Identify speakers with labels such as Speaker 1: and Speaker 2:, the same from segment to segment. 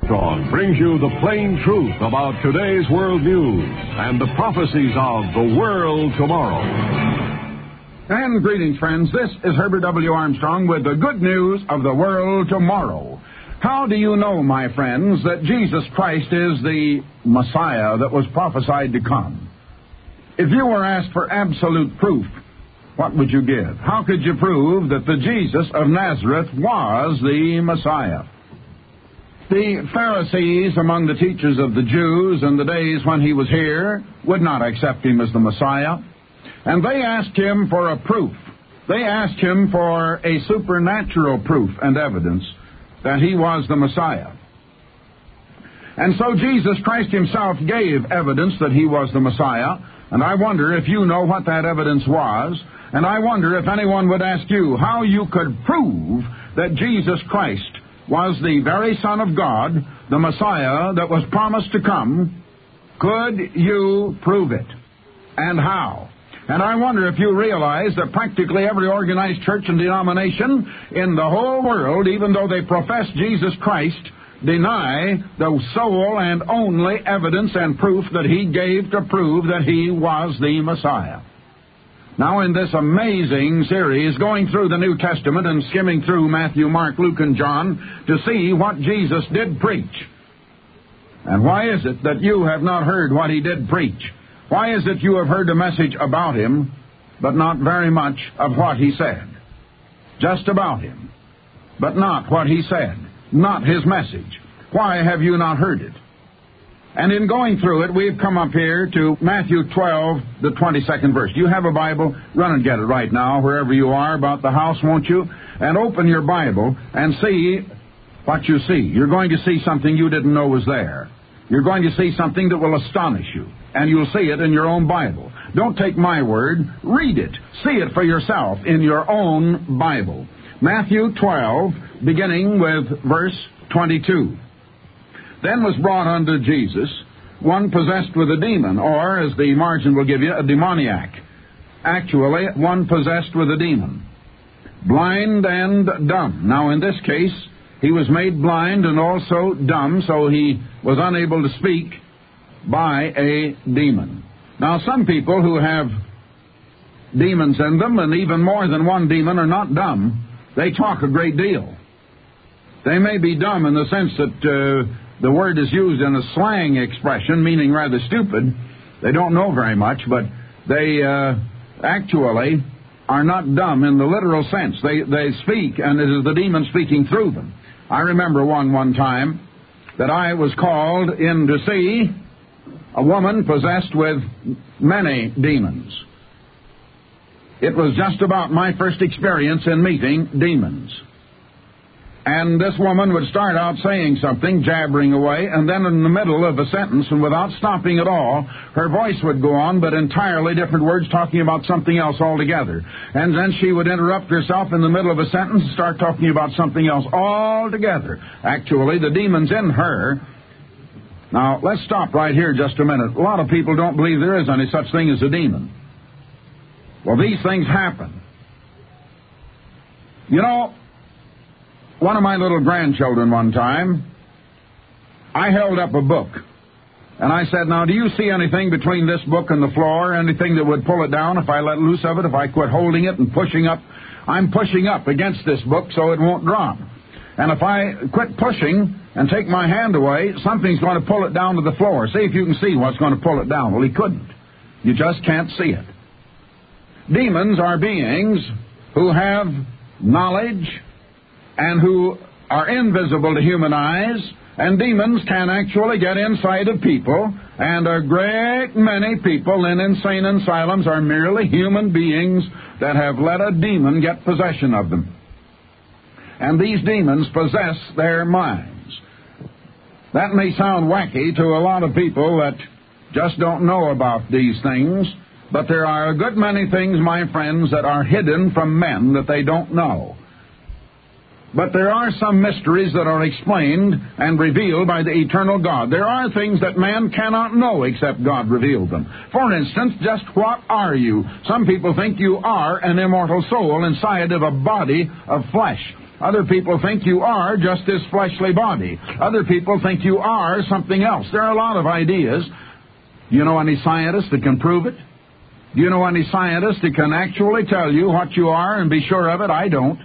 Speaker 1: Armstrong brings you the plain truth about today's world news and the prophecies of the world tomorrow.
Speaker 2: And greetings, friends. This is Herbert W. Armstrong with the good news of the world tomorrow. How do you know, my friends, that Jesus Christ is the Messiah that was prophesied to come? If you were asked for absolute proof, what would you give? How could you prove that the Jesus of Nazareth was the Messiah? The Pharisees, among the teachers of the Jews in the days when he was here, would not accept him as the Messiah. And they asked him for a proof. They asked him for a supernatural proof and evidence that he was the Messiah. And so Jesus Christ himself gave evidence that he was the Messiah. And I wonder if you know what that evidence was. And I wonder if anyone would ask you how you could prove that Jesus Christ was the very Son of God, the Messiah that was promised to come. Could you prove it? And how? And I wonder if you realize that practically every organized church and denomination in the whole world, even though they profess Jesus Christ, deny the sole and only evidence and proof that he gave to prove that he was the Messiah. Now, in this amazing series, going through the New Testament and skimming through Matthew, Mark, Luke, and John to see what Jesus did preach. And why is it that you have not heard what he did preach? Why is it you have heard a message about him, but not very much of what he said? Just about him, but not what he said, not his message. Why have you not heard it? And in going through it, we've come up here to Matthew 12, the 22nd verse. You have a Bible? Run and get it right now, wherever you are, about the house, won't you? And open your Bible and see what you see. You're going to see something you didn't know was there. You're going to see something that will astonish you. And you'll see it in your own Bible. Don't take my word. Read it. See it for yourself in your own Bible. Matthew 12, beginning with verse 22. Then was brought unto Jesus one possessed with a demon, or, as the margin will give you, a demoniac. Actually, one possessed with a demon. Blind and dumb. Now, in this case, he was made blind and also dumb, so he was unable to speak by a demon. Now, some people who have demons in them, and even more than one demon, are not dumb. They talk a great deal. They may be dumb in the sense that the word is used in a slang expression, meaning rather stupid. They don't know very much, but they actually are not dumb in the literal sense. They speak, and it is the demon speaking through them. I remember one time that I was called in to see a woman possessed with many demons. It was just about my first experience in meeting demons. And this woman would start out saying something, jabbering away, and then in the middle of a sentence, and without stopping at all, her voice would go on, but entirely different words, talking about something else altogether. And then she would interrupt herself in the middle of a sentence and start talking about something else altogether. Actually, the demon's in her. Now, let's stop right here just a minute. A lot of people don't believe there is any such thing as a demon. Well, these things happen. You know, one of my little grandchildren one time, I held up a book, and I said, now, do you see anything between this book and the floor, anything that would pull it down if I let loose of it, if I quit holding it and pushing up? I'm pushing up against this book so it won't drop. And if I quit pushing and take my hand away, something's going to pull it down to the floor. See if you can see what's going to pull it down. Well, he couldn't. You just can't see it. Demons are beings who have knowledge and who are invisible to human eyes, and demons can actually get inside of people, and a great many people in insane asylums are merely human beings that have let a demon get possession of them. And these demons possess their minds. That may sound wacky to a lot of people that just don't know about these things, but there are a good many things, my friends, that are hidden from men that they don't know. But there are some mysteries that are explained and revealed by the eternal God. There are things that man cannot know except God revealed them. For instance, just what are you? Some people think you are an immortal soul inside of a body of flesh. Other people think you are just this fleshly body. Other people think you are something else. There are a lot of ideas. Do you know any scientist that can prove it? Do you know any scientist that can actually tell you what you are and be sure of it? I don't.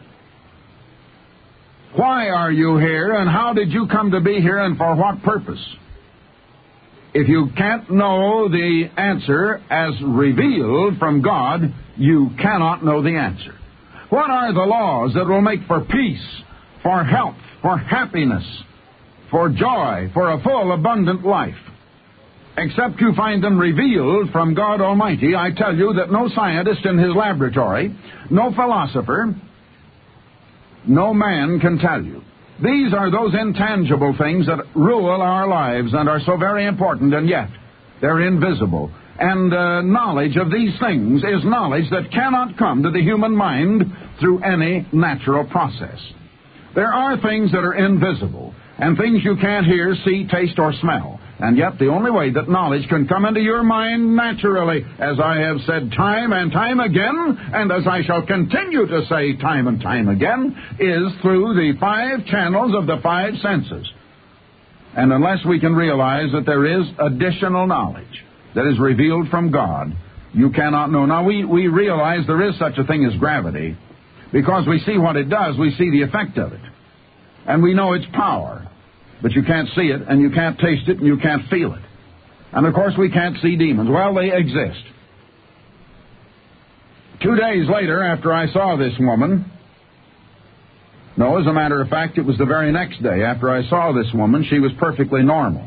Speaker 2: Why are you here, and how did you come to be here, and for what purpose? If you can't know the answer as revealed from God, you cannot know the answer. What are the laws that will make for peace, for health, for happiness, for joy, for a full, abundant life? Except you find them revealed from God Almighty, I tell you that no scientist in his laboratory, no philosopher, no man can tell you. These are those intangible things that rule our lives and are so very important, and yet they're invisible. And knowledge of these things is knowledge that cannot come to the human mind through any natural process. There are things that are invisible, and things you can't hear, see, taste, or smell. And yet the only way that knowledge can come into your mind naturally, as I have said time and time again, and as I shall continue to say time and time again, is through the 5 channels of the 5 senses. And unless we can realize that there is additional knowledge that is revealed from God, you cannot know. Now, we realize there is such a thing as gravity, because we see what it does, we see the effect of it. And we know its power. But you can't see it, and you can't taste it, and you can't feel it. And, of course, we can't see demons. Well, they exist. 2 days later, after I saw this woman, no, as a matter of fact, it was the very next day after I saw this woman, she was perfectly normal.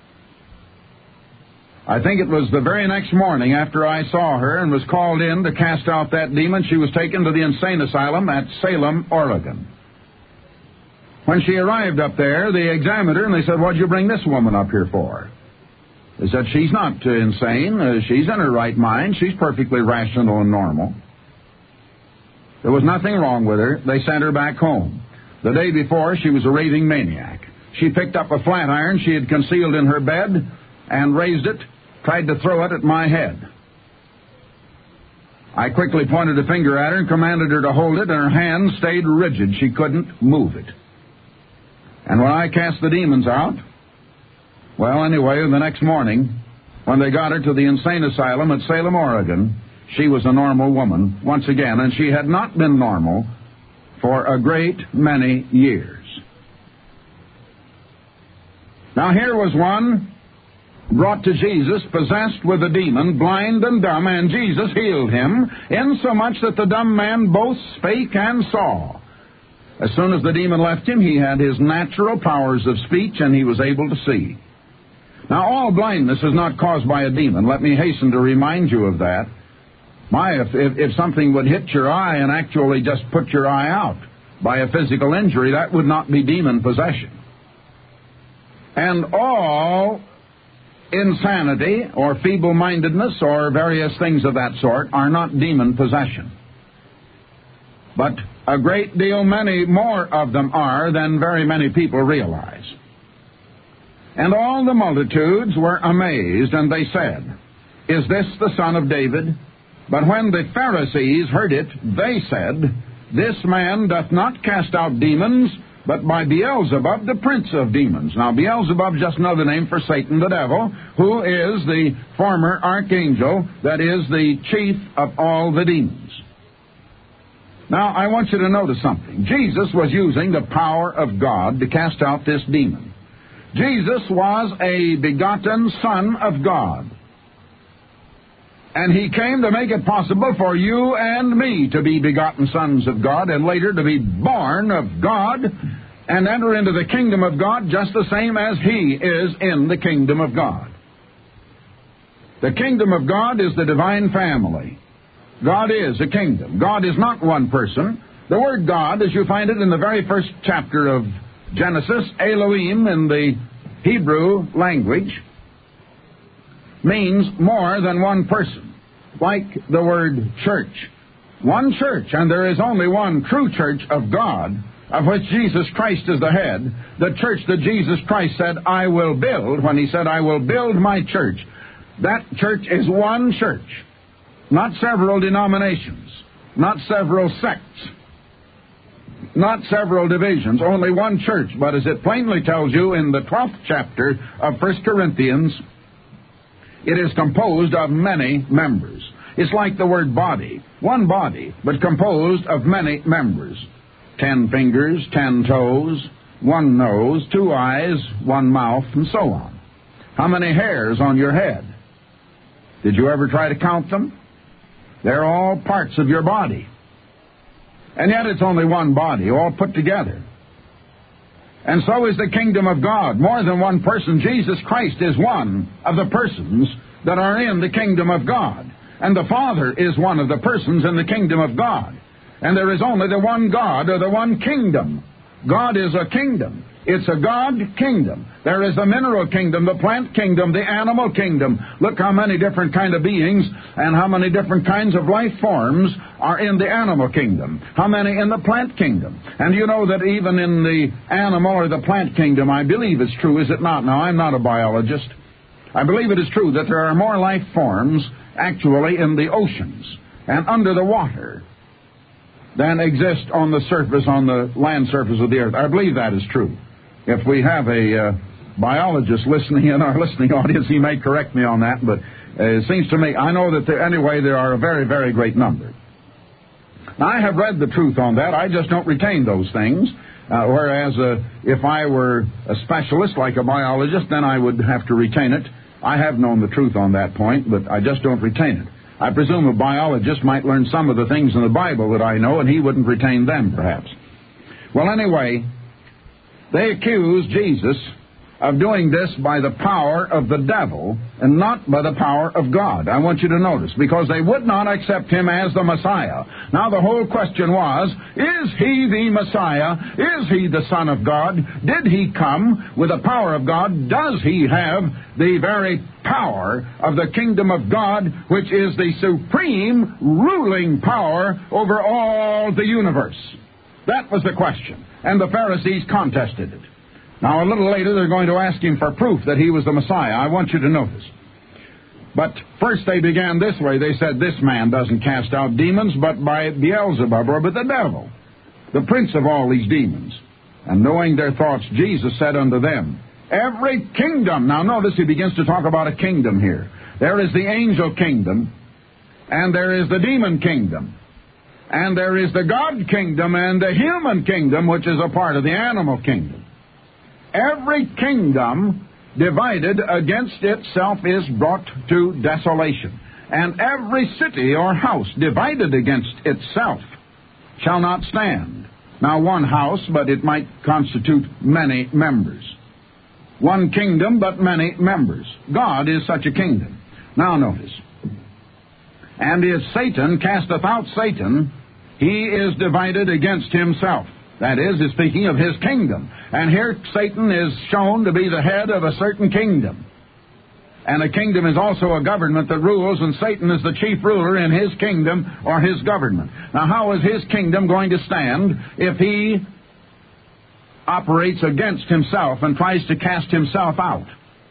Speaker 2: I think it was the very next morning after I saw her and was called in to cast out that demon, she was taken to the insane asylum at Salem, Oregon. When she arrived up there, they examined her, and they said, "What'd you bring this woman up here for?" They said, "She's not insane. She's in her right mind. She's perfectly rational and normal." There was nothing wrong with her. They sent her back home. The day before, she was a raving maniac. She picked up a flat iron she had concealed in her bed and raised it, tried to throw it at my head. I quickly pointed a finger at her and commanded her to hold it, and her hand stayed rigid. She couldn't move it. And when I cast the demons out, well, anyway, the next morning, when they got her to the insane asylum at Salem, Oregon, she was a normal woman once again, and she had not been normal for a great many years. Now, here was one brought to Jesus, possessed with a demon, blind and dumb, and Jesus healed him, insomuch that the dumb man both spake and saw. As soon as the demon left him, he had his natural powers of speech, and he was able to see. Now, all blindness is not caused by a demon. Let me hasten to remind you of that. If something would hit your eye and actually just put your eye out by a physical injury, that would not be demon possession. And all insanity or feeble-mindedness or various things of that sort are not demon possession. But a great deal, many more of them are than very many people realize. And all the multitudes were amazed, and they said, "Is this the son of David?" But when the Pharisees heard it, they said, "This man doth not cast out demons, but by Beelzebub, the prince of demons." Now, Beelzebub is just another name for Satan, the devil, who is the former archangel, that is the chief of all the demons. Now, I want you to notice something. Jesus was using the power of God to cast out this demon. Jesus was a begotten Son of God. And he came to make it possible for you and me to be begotten sons of God, and later to be born of God and enter into the kingdom of God just the same as he is in the kingdom of God. The kingdom of God is the divine family. God is a kingdom. God is not one person. The word God, as you find it in the very first chapter of Genesis, Elohim in the Hebrew language, means more than one person, like the word church. One church, and there is only one true church of God, of which Jesus Christ is the head. The church that Jesus Christ said, "I will build," when he said, "I will build my church." That church is one church. Not several denominations, not several sects. Not several divisions, only one church. But as it plainly tells you in the 12th chapter of 1 Corinthians, it is composed of many members. It's like the word body. One body, but composed of many members. 10 fingers, 10 toes, 1 nose, 2 eyes, 1 mouth, and so on. How many hairs on your head? Did you ever try to count them? They're all parts of your body. And yet it's only one body, all put together. And so is the kingdom of God. More than one person. Jesus Christ is one of the persons that are in the kingdom of God. And the Father is one of the persons in the kingdom of God. And there is only the one God, or the one kingdom. God is a kingdom. It's a God kingdom. There is the mineral kingdom, the plant kingdom, the animal kingdom. Look how many different kind of beings and how many different kinds of life forms are in the animal kingdom. How many in the plant kingdom. And you know that even in the animal or the plant kingdom, I believe it's true, is it not? Now, I'm not a biologist. I believe it is true that there are more life forms actually in the oceans and under the water than exist on the surface, on the land surface of the earth. I believe that is true. If we have a biologist listening in our listening audience, he may correct me on that, but it seems to me, I know that anyway there are a very, very great number. Now, I have read the truth on that. I just don't retain those things, whereas if I were a specialist like a biologist, then I would have to retain it. I have known the truth on that point, but I just don't retain it. I presume a biologist might learn some of the things in the Bible that I know, and he wouldn't retain them, perhaps. Well, anyway, they accuse Jesus of doing this by the power of the devil and not by the power of God. I want you to notice, because they would not accept him as the Messiah. Now, the whole question was, is he the Messiah? Is he the Son of God? Did he come with the power of God? Does he have the very power of the kingdom of God, which is the supreme ruling power over all the universe? That was the question, and the Pharisees contested it. Now, a little later, they're going to ask him for proof that he was the Messiah. I want you to notice. But first they began this way. They said, this man doesn't cast out demons, but by Beelzebub, or by the devil, the prince of all these demons. And knowing their thoughts, Jesus said unto them, every kingdom. Now, notice he begins to talk about a kingdom here. There is the angel kingdom, and there is the demon kingdom. And there is the God kingdom and the human kingdom, which is a part of the animal kingdom. Every kingdom divided against itself is brought to desolation. And every city or house divided against itself shall not stand. Now, one house, but it might constitute many members. One kingdom, but many members. God is such a kingdom. Now, notice. And if Satan casteth out Satan, he is divided against himself. That is speaking of his kingdom. And here Satan is shown to be the head of a certain kingdom. And a kingdom is also a government that rules, and Satan is the chief ruler in his kingdom or his government. Now, how is his kingdom going to stand if he operates against himself and tries to cast himself out?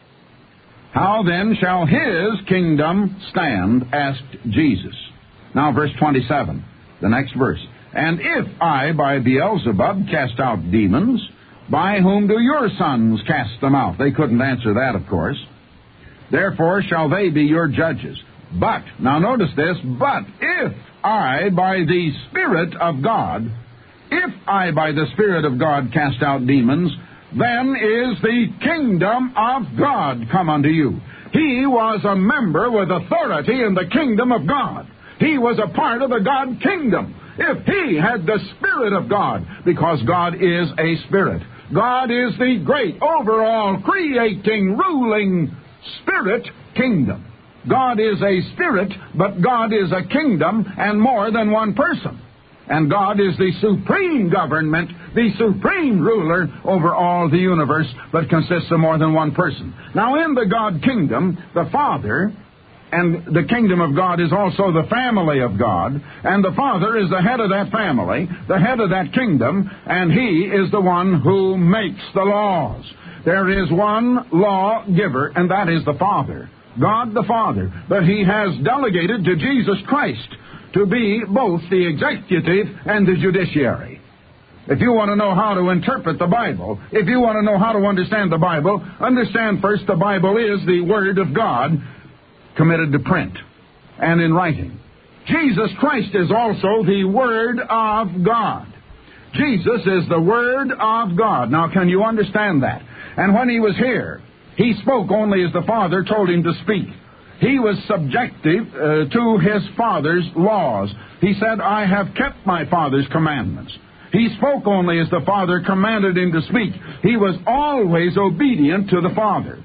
Speaker 2: How then shall his kingdom stand? Asked Jesus. Now, verse 27, the next verse. And if I by Beelzebub cast out demons, by whom do your sons cast them out? They couldn't answer that, of course. Therefore shall they be your judges. But, now notice this, but if I by the Spirit of God, if I by the Spirit of God cast out demons, then is the kingdom of God come unto you. He was a member with authority in the kingdom of God. He was a part of the God kingdom. If he had the Spirit of God, because God is a Spirit. God is the great, overall, creating, ruling Spirit kingdom. God is a Spirit, but God is a kingdom and more than one person. And God is the supreme government, the supreme ruler over all the universe, but consists of more than one person. Now, in the God kingdom, the Father, and the kingdom of God is also the family of God, and the Father is the head of that family, the head of that kingdom, and he is the one who makes the laws. There is one lawgiver, and that is the Father, God the Father. But he has delegated to Jesus Christ to be both the executive and the judiciary. If you want to know how to interpret the Bible, if you want to know how to understand the Bible, understand first the Bible is the Word of God committed to print and in writing. Jesus Christ is also the Word of God. Jesus is the Word of God. Now, can you understand that? And when he was here, he spoke only as the Father told him to speak. He was subjective to his Father's laws. He said, I have kept my Father's commandments. He spoke only as the Father commanded him to speak. He was always obedient to the Father.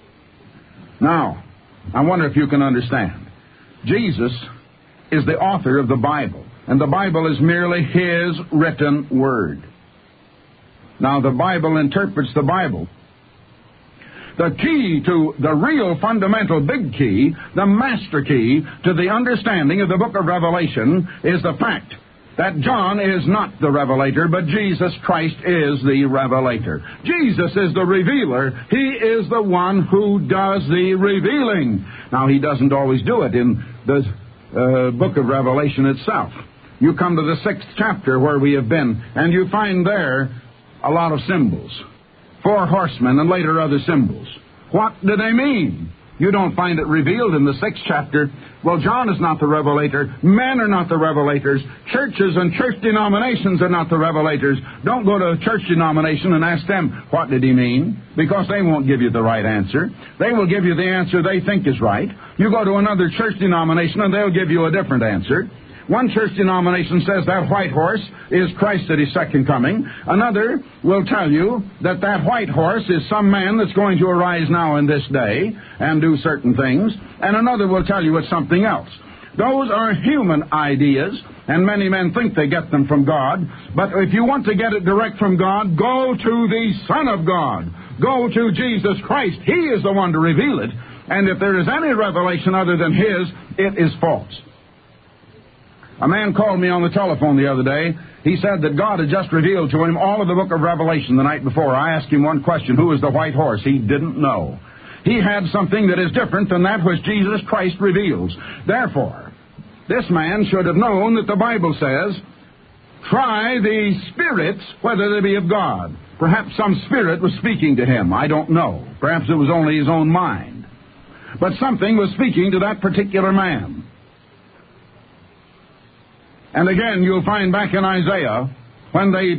Speaker 2: Now, I wonder if you can understand. Jesus is the author of the Bible, and the Bible is merely his written word. Now, the Bible interprets the Bible. The key to the real fundamental big key, the master key to the understanding of the book of Revelation is the fact that John is not the revelator, but Jesus Christ is the revelator. Jesus is the revealer. He is the one who does the revealing. Now, he doesn't always do it in the book of Revelation itself. You come to the 6th chapter where we have been, and you find there a lot of symbols. 4 horsemen and later other symbols. What do they mean? You don't find it revealed in the 6th chapter. Well, John is not the revelator. Men are not the revelators. Churches and church denominations are not the revelators. Don't go to a church denomination and ask them, what did he mean? Because they won't give you the right answer. They will give you the answer they think is right. You go to another church denomination and they'll give you a different answer. One church denomination says that white horse is Christ at his second coming. Another will tell you that that white horse is some man that's going to arise now in this day and do certain things. And another will tell you it's something else. Those are human ideas, and many men think they get them from God. But if you want to get it direct from God, go to the Son of God. Go to Jesus Christ. He is the one to reveal it. And if there is any revelation other than his, it is false. A man called me on the telephone the other day. He said that God had just revealed to him all of the book of Revelation the night before. I asked him one question, who is the white horse? He didn't know. He had something that is different than that which Jesus Christ reveals. Therefore, this man should have known that the Bible says, try the spirits whether they be of God. Perhaps some spirit was speaking to him. I don't know. Perhaps it was only his own mind. But something was speaking to that particular man. And again, you'll find back in Isaiah, when they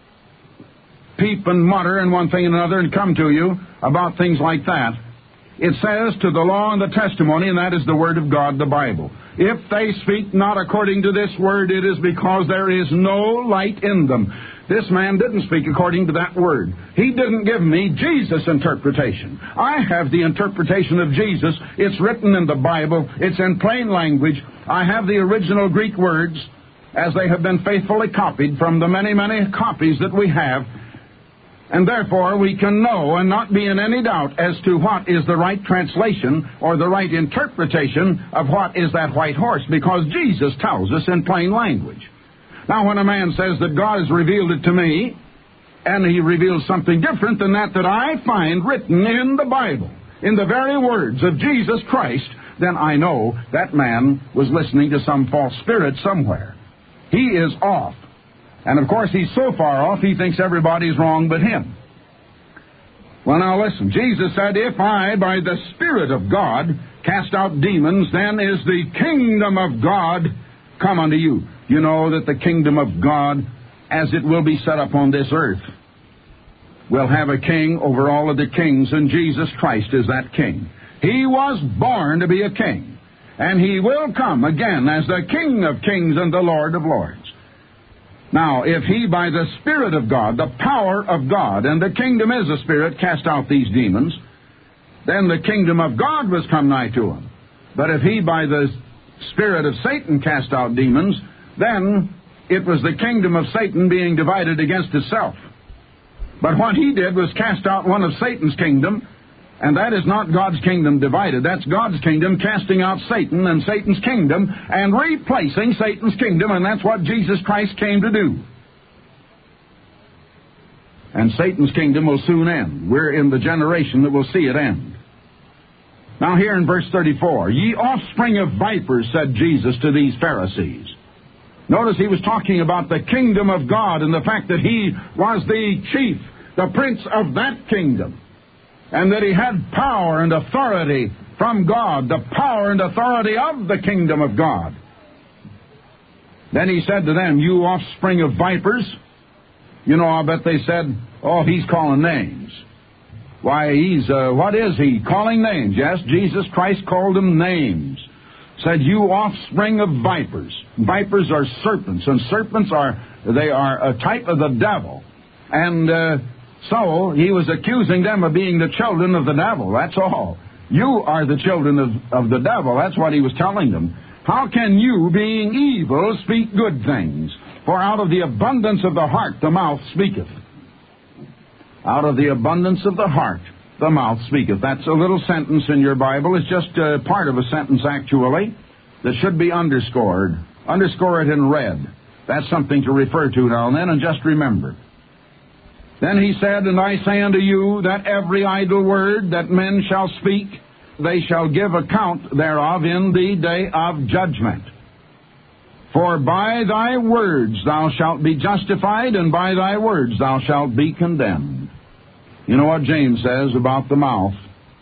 Speaker 2: peep and mutter and one thing and another and come to you about things like that, it says to the law and the testimony, and that is the Word of God, the Bible. If they speak not according to this Word, it is because there is no light in them. This man didn't speak according to that Word. He didn't give me Jesus' interpretation. I have the interpretation of Jesus. It's written in the Bible. It's in plain language. I have the original Greek words as they have been faithfully copied from the many, many copies that we have. And therefore, we can know and not be in any doubt as to what is the right translation or the right interpretation of what is that white horse, because Jesus tells us in plain language. Now, when a man says that God has revealed it to me, and he reveals something different than that I find written in the Bible, in the very words of Jesus Christ, then I know that man was listening to some false spirit somewhere. He is off. And of course, he's so far off, he thinks everybody's wrong but him. Well, now listen. Jesus said, if I, by the Spirit of God, cast out demons, then is the kingdom of God come unto you. You know that the kingdom of God, as it will be set up on this earth, will have a king over all of the kings, and Jesus Christ is that king. He was born to be a king. And he will come again as the King of kings and the Lord of lords. Now, if he, by the Spirit of God, the power of God, and the kingdom is a spirit, cast out these demons, then the kingdom of God was come nigh to him. But if he, by the spirit of Satan, cast out demons, then it was the kingdom of Satan being divided against itself. But what he did was cast out one of Satan's kingdom, and that is not God's kingdom divided. That's God's kingdom casting out Satan and Satan's kingdom and replacing Satan's kingdom, and that's what Jesus Christ came to do. And Satan's kingdom will soon end. We're in the generation that will see it end. Now here in verse 34, ye offspring of vipers, said Jesus to these Pharisees. Notice he was talking about the kingdom of God and the fact that he was the chief, the prince of that kingdom, and that he had power and authority from God, the power and authority of the kingdom of God. Then he said to them, you offspring of vipers. You know, I bet they said, oh, he's calling names. Why, what is he? Calling names. Yes, Jesus Christ called them names. Said, you offspring of vipers. Vipers are serpents, and serpents are a type of the devil. And so he was accusing them of being the children of the devil. That's all. You are the children of the devil. That's what he was telling them. How can you, being evil, speak good things? For out of the abundance of the heart the mouth speaketh. Out of the abundance of the heart the mouth speaketh. That's a little sentence in your Bible. It's just part of a sentence, actually, that should be underscored. Underscore it in red. That's something to refer to now and then, and just remember. Then he said, and I say unto you that every idle word that men shall speak, they shall give account thereof in the day of judgment. For by thy words thou shalt be justified, and by thy words thou shalt be condemned. You know what James says about the mouth.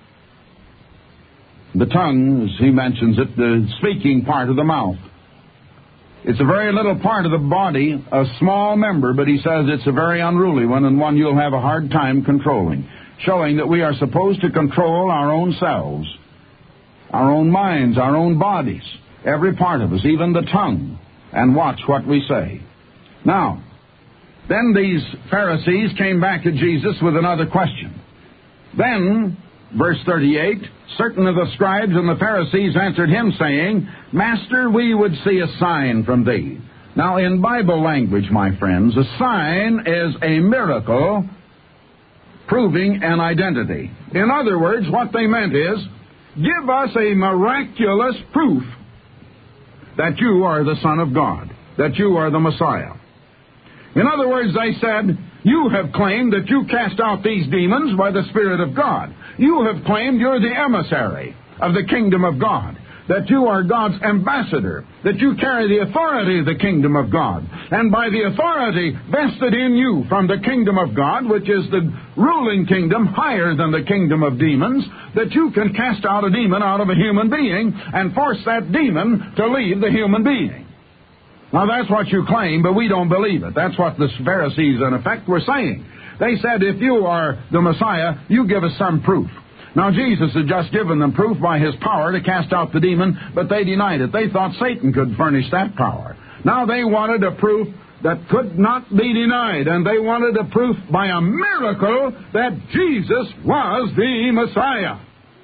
Speaker 2: The tongue, as he mentions it, the speaking part of the mouth. It's a very little part of the body, a small member, but he says it's a very unruly one, and one you'll have a hard time controlling, showing that we are supposed to control our own selves, our own minds, our own bodies, every part of us, even the tongue, and watch what we say. Now, then these Pharisees came back to Jesus with another question. Then, verse 38, certain of the scribes and the Pharisees answered him, saying, Master, we would see a sign from thee. Now, in Bible language, my friends, a sign is a miracle proving an identity. In other words, what they meant is, give us a miraculous proof that you are the Son of God, that you are the Messiah. In other words, they said, you have claimed that you cast out these demons by the Spirit of God. You have claimed you're the emissary of the kingdom of God, that you are God's ambassador, that you carry the authority of the kingdom of God. And by the authority vested in you from the kingdom of God, which is the ruling kingdom higher than the kingdom of demons, that you can cast out a demon out of a human being and force that demon to leave the human being. Now, that's what you claim, but we don't believe it. That's what the Pharisees, in effect, were saying. They said, if you are the Messiah, you give us some proof. Now, Jesus had just given them proof by his power to cast out the demon, but they denied it. They thought Satan could furnish that power. Now, they wanted a proof that could not be denied, and they wanted a proof by a miracle that Jesus was the Messiah.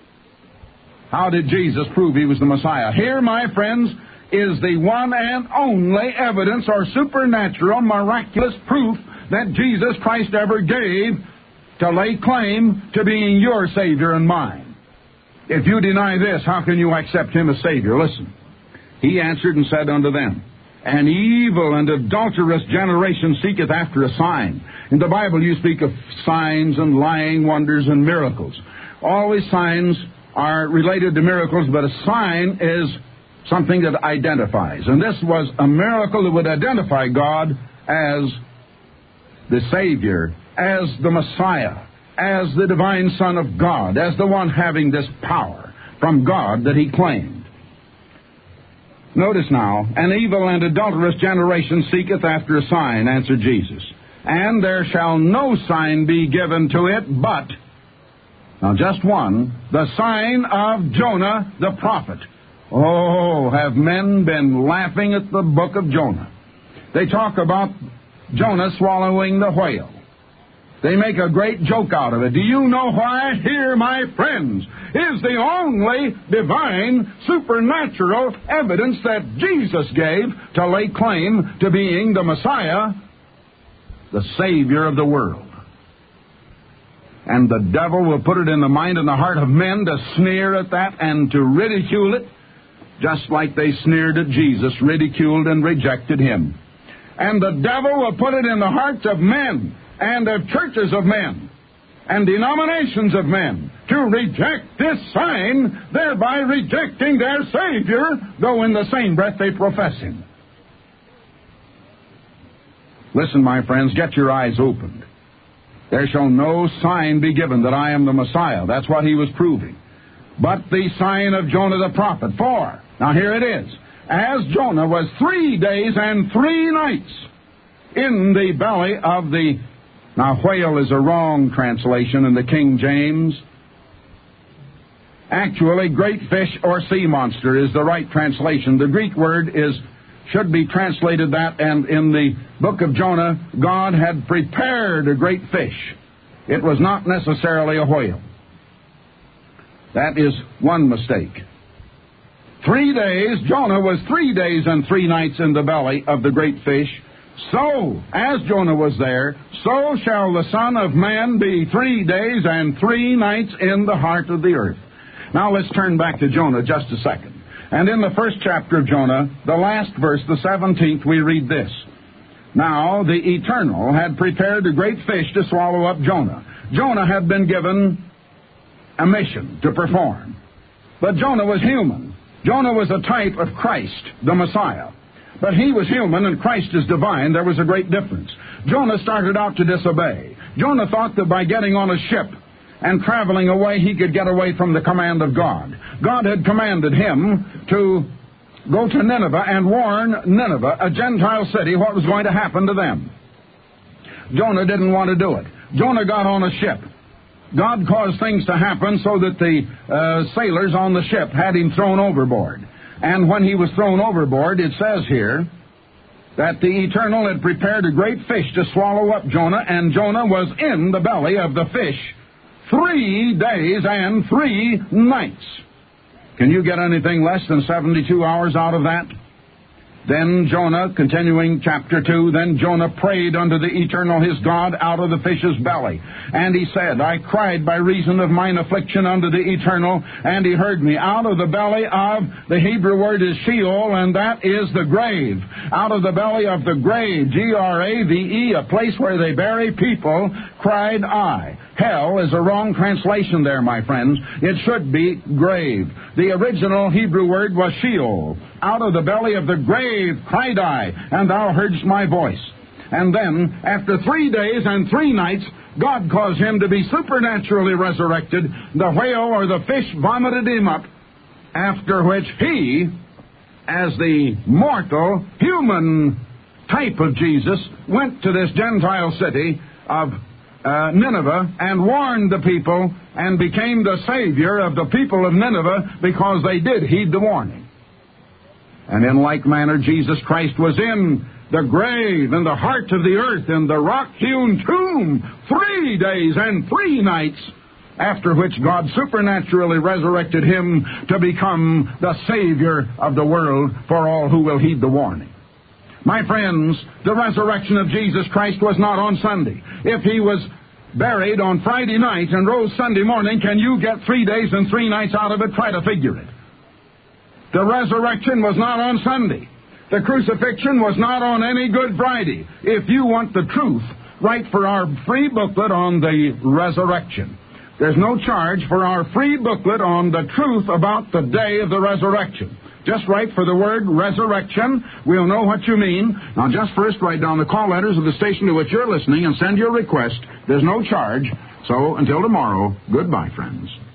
Speaker 2: How did Jesus prove he was the Messiah? Here, my friends, is the one and only evidence or supernatural, miraculous proof that Jesus Christ ever gave to lay claim to being your Savior and mine. If you deny this, how can you accept him as Savior? Listen. He answered and said unto them, An evil and adulterous generation seeketh after a sign. In the Bible you speak of signs and lying wonders and miracles. Always signs are related to miracles, but a sign is something that identifies. And this was a miracle that would identify God as the Savior, as the Messiah, as the divine Son of God, as the one having this power from God that he claimed. Notice now, an evil and adulterous generation seeketh after a sign, answered Jesus. And there shall no sign be given to it but, now just one, the sign of Jonah the prophet. Oh, have men been laughing at the book of Jonah. They talk about Jonah swallowing the whale. They make a great joke out of it. Do you know why? Here, my friends, is the only divine, supernatural evidence that Jesus gave to lay claim to being the Messiah, the Savior of the world. And the devil will put it in the mind and the heart of men to sneer at that and to ridicule it, just like they sneered at Jesus, ridiculed and rejected him. And the devil will put it in the hearts of men and of churches of men and denominations of men to reject this sign, thereby rejecting their Savior, though in the same breath they profess him. Listen, my friends, get your eyes opened. There shall no sign be given that I am the Messiah. That's what he was proving. But the sign of Jonah the prophet. For, now here it is, as Jonah was 3 days and 3 nights in the belly of the... Now, whale is a wrong translation in the King James. Actually, great fish or sea monster is the right translation. The Greek word should be translated that, and in the book of Jonah, God had prepared a great fish. It was not necessarily a whale. That is one mistake. 3 days, Jonah was 3 days and 3 nights in the belly of the great fish. So, as Jonah was there, so shall the Son of Man be 3 days and 3 nights in the heart of the earth. Now let's turn back to Jonah just a second. And in the first chapter of Jonah, the last verse, the 17th, we read this. Now the Eternal had prepared a great fish to swallow up Jonah. Jonah had been given a mission to perform. But Jonah was human. Jonah was a type of Christ, the Messiah. But he was human and Christ is divine. There was a great difference. Jonah started out to disobey. Jonah thought that by getting on a ship and traveling away, he could get away from the command of God. God had commanded him to go to Nineveh and warn Nineveh, a Gentile city, what was going to happen to them. Jonah didn't want to do it. Jonah got on a ship. God caused things to happen so that the sailors on the ship had him thrown overboard. And when he was thrown overboard, it says here that the Eternal had prepared a great fish to swallow up Jonah, and Jonah was in the belly of the fish 3 days and 3 nights. Can you get anything less than 72 hours out of that? Then Jonah, continuing chapter 2, then Jonah prayed unto the Eternal his God out of the fish's belly. And he said, I cried by reason of mine affliction unto the Eternal, and he heard me. Out of the belly of, the Hebrew word is Sheol, and that is the grave. Out of the belly of the grave, Grave, a place where they bury people, cried I. Hell is a wrong translation there, my friends. It should be grave. The original Hebrew word was Sheol. Out of the belly of the grave cried I, and thou heardst my voice. And then, after 3 days and 3 nights, God caused him to be supernaturally resurrected. The whale or the fish vomited him up, after which he, as the mortal, human type of Jesus, went to this Gentile city of Nineveh and warned the people and became the Savior of the people of Nineveh because they did heed the warning. And in like manner, Jesus Christ was in the grave, in the heart of the earth, in the rock-hewn tomb, 3 days and 3 nights, after which God supernaturally resurrected him to become the Savior of the world for all who will heed the warning. My friends, the resurrection of Jesus Christ was not on Sunday. If he was buried on Friday night and rose Sunday morning, can you get 3 days and 3 nights out of it? Try to figure it. The resurrection was not on Sunday. The crucifixion was not on any Good Friday. If you want the truth, write for our free booklet on the resurrection. There's no charge for our free booklet on the truth about the day of the resurrection. Just write for the word resurrection. We'll know what you mean. Now, just first write down the call letters of the station to which you're listening and send your request. There's no charge. So, until tomorrow, goodbye, friends.